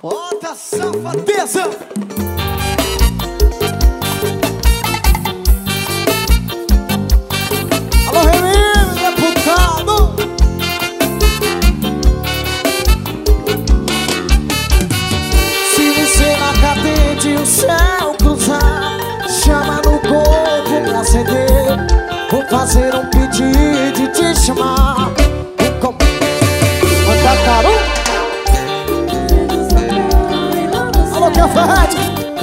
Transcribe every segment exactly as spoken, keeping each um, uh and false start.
Bota safadeza. Alô, Remy, deputado. Se você na cadente o céu cruzar, chama no corpo pra acender. Vou fazer um pedido de te chamar. Manda caro. Alô, Café.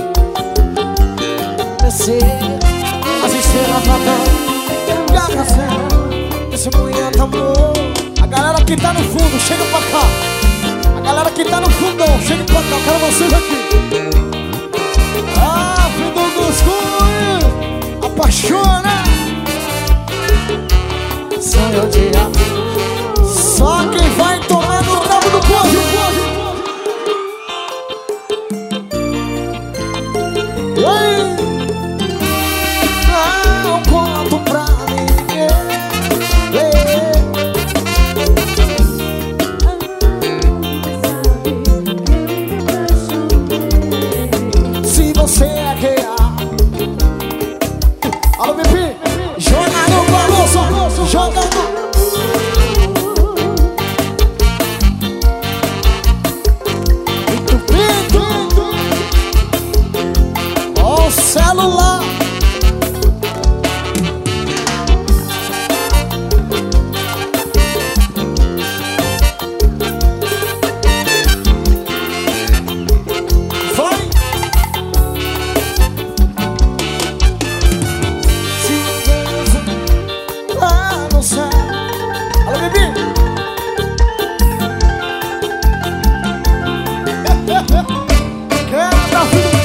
Descer as estrelas batendo, garra céu, esse manhã tá bom. A galera que tá no fundo, chega pra cá. A galera que tá no fundão, chega pra cá. Eu quero vocês aqui. Ah, fim do Cuscuz, apaixona. Sonho de amor, só quem vai tomar no rabo do povo. Não conto pra ninguém. Se você é real. Alô, bebê, joga no balanço, joga no... Ó o celular. Vai. Se Deus lá no céu. Alô, bebê. Cada filho.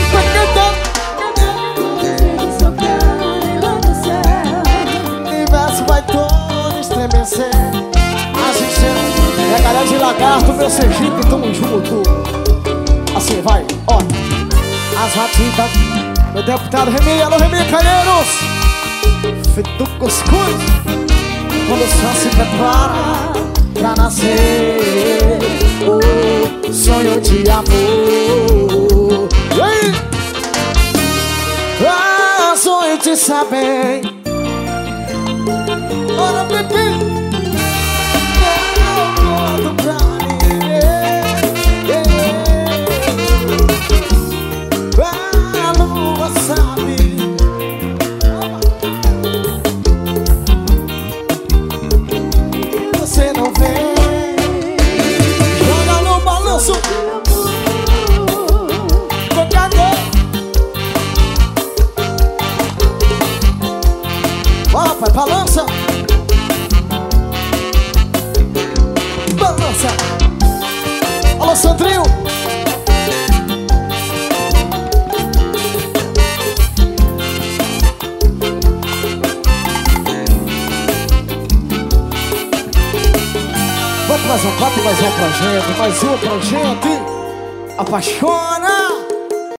E a galera de Lagarto, meu Sergipe, tamo junto. Assim, vai, ó. As ratitas, meu deputado Remy, alô Remy Calheiros. Feito cuscuz, quando o sol se prepara pra nascer. Oh, sonho de amor. E aí? Ah, sonho de saber. Ora, bebê. Você não vem, joga no balanço. Ó, pai, balança. Balança. Alô, Sandrinho. Bota mais um, bota mais um pra gente, mais um pra gente. Apaixona.